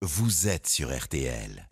vous êtes sur RTL.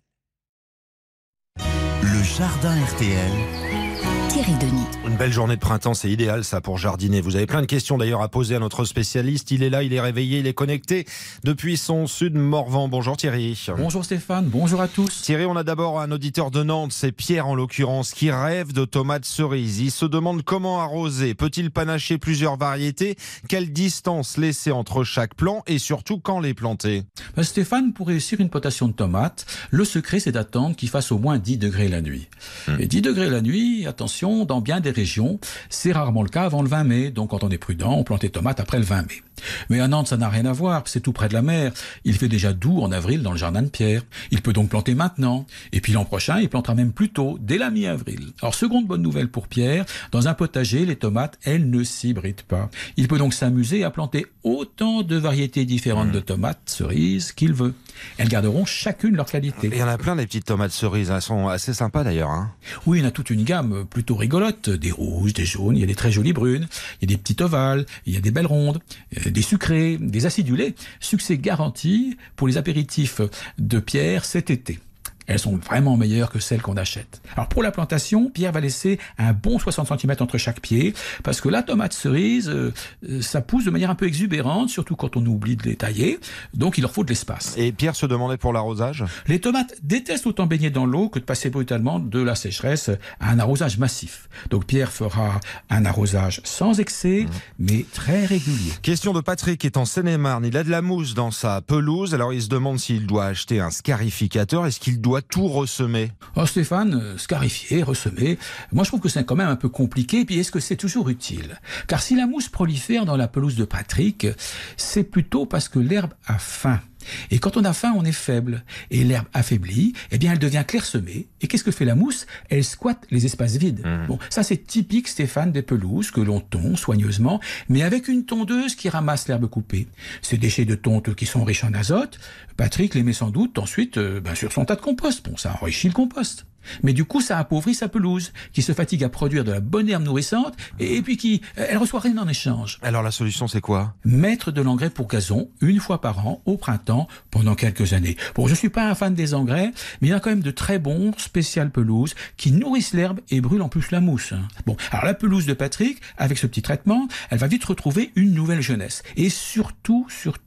Le jardin RTL. Thierry Denis. Une belle journée de printemps, c'est idéal ça pour jardiner. Vous avez plein de questions d'ailleurs à poser à notre spécialiste. Il est là, il est réveillé, il est connecté depuis son sud Morvan. Bonjour Thierry. Bonjour Stéphane, bonjour à tous. Thierry, on a d'abord un auditeur de Nantes, c'est Pierre en l'occurrence, qui rêve de tomates cerises. Il se demande comment arroser. Peut-il panacher plusieurs variétés? Quelle distance laisser entre chaque plant et surtout quand les planter? Stéphane, pour réussir une plantation de tomates, le secret c'est d'attendre qu'il fasse au moins 10 degrés la nuit. Et 10 degrés la nuit, attention, dans bien des régions, c'est rarement le cas avant le 20 mai. Donc quand on est prudent, on plante les tomates après le 20 mai. Mais à Nantes, ça n'a rien à voir, c'est tout près de la mer. Il fait déjà doux en avril dans le jardin de Pierre. Il peut donc planter maintenant. Et puis l'an prochain, il plantera même plus tôt, dès la mi-avril. Alors seconde bonne nouvelle pour Pierre, dans un potager, les tomates, elles ne s'hybrident pas. Il peut donc s'amuser à planter autant de variétés différentes de tomates cerises qu'il veut. Elles garderont chacune leur qualité. Il y en a plein des petites tomates cerises, elles sont assez sympas d'ailleurs. Oui, il y en a toute une gamme plutôt rigolote, des rouges, des jaunes, il y a des très jolies brunes, il y a des petites ovales, il y a des belles rondes, des sucrées, des acidulées. Succès garanti pour les apéritifs de Pierre cet été. Elles sont vraiment meilleures que celles qu'on achète. Alors pour la plantation, Pierre va laisser un bon 60 cm entre chaque pied, parce que la tomate cerise, ça pousse de manière un peu exubérante, surtout quand on oublie de les tailler, donc il leur faut de l'espace. Et Pierre se demandait pour l'arrosage? Les tomates détestent autant baigner dans l'eau que de passer brutalement de la sécheresse à un arrosage massif. Donc Pierre fera un arrosage sans excès, mais très régulier. Question de Patrick qui est en Seine-et-Marne. Il a de la mousse dans sa pelouse, alors il se demande s'il doit acheter un scarificateur. Est-ce qu'il doit tout ressemer? Oh Stéphane, scarifier, ressemer, moi je trouve que c'est quand même un peu compliqué, et puis est-ce que c'est toujours utile? Car si la mousse prolifère dans la pelouse de Patrick, c'est plutôt parce que l'herbe a faim. Et quand on a faim, on est faible. Et l'herbe affaiblie, eh bien, elle devient clairsemée. Et qu'est-ce que fait la mousse? Elle squatte les espaces vides. Bon, ça c'est typique, Stéphane, des pelouses que l'on tond soigneusement, mais avec une tondeuse qui ramasse l'herbe coupée. Ces déchets de tonte qui sont riches en azote, Patrick les met sans doute ensuite sur son tas de compost. Bon, ça enrichit le compost. Mais du coup, ça appauvrit sa pelouse, qui se fatigue à produire de la bonne herbe nourrissante, et puis qui, elle reçoit rien en échange. Alors la solution, c'est quoi? Mettre de l'engrais pour gazon une fois par an, au printemps, pendant quelques années. Bon, je suis pas un fan des engrais, mais il y a quand même de très bons spécial pelouse qui nourrissent l'herbe et brûlent en plus la mousse. Bon, alors la pelouse de Patrick, avec ce petit traitement, elle va vite retrouver une nouvelle jeunesse. Et surtout,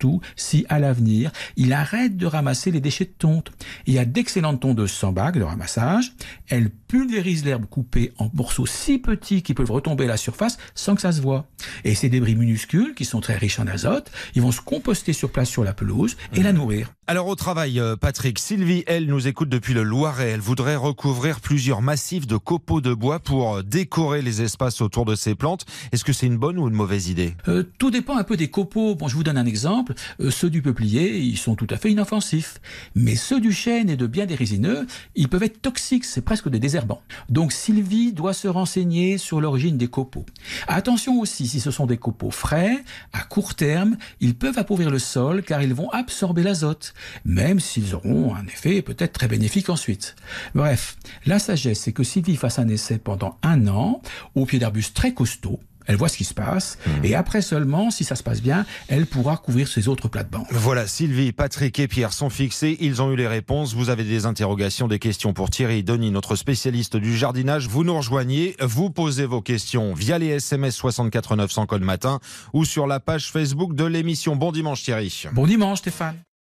si à l'avenir, il arrête de ramasser les déchets de tonte. Il y a d'excellentes tondeuses sans bague de ramassage. Elle pulvérise l'herbe coupée en morceaux si petits qu'ils peuvent retomber à la surface sans que ça se voie. Et ces débris minuscules, qui sont très riches en azote, ils vont se composter sur place sur la pelouse et la nourrir. Alors au travail, Patrick, Sylvie, elle, nous écoute depuis le Loiret. Elle voudrait recouvrir plusieurs massifs de copeaux de bois pour décorer les espaces autour de ses plantes. Est-ce que c'est une bonne ou une mauvaise idée? Tout dépend un peu des copeaux. Bon, je vous donne un exemple. Ceux du peuplier, ils sont tout à fait inoffensifs. Mais ceux du chêne et de bien des résineux, ils peuvent être toxiques. C'est presque des désherbants. Donc Sylvie doit se renseigner sur l'origine des copeaux. Attention aussi, si ce sont des copeaux frais, à court terme, ils peuvent appauvrir le sol car ils vont absorber l'azote, même s'ils auront un effet peut-être très bénéfique ensuite. Bref, la sagesse, c'est que Sylvie fasse un essai pendant 1 an au pied d'arbustes très costauds. Elle voit ce qui se passe, et après seulement, si ça se passe bien, elle pourra couvrir ses autres plates-bandes. Voilà, Sylvie, Patrick et Pierre sont fixés, ils ont eu les réponses. Vous avez des interrogations, des questions pour Thierry Denis, notre spécialiste du jardinage. Vous nous rejoignez, vous posez vos questions via les SMS 64 900 code matin ou sur la page Facebook de l'émission. Bon dimanche Thierry. Bon dimanche Stéphane.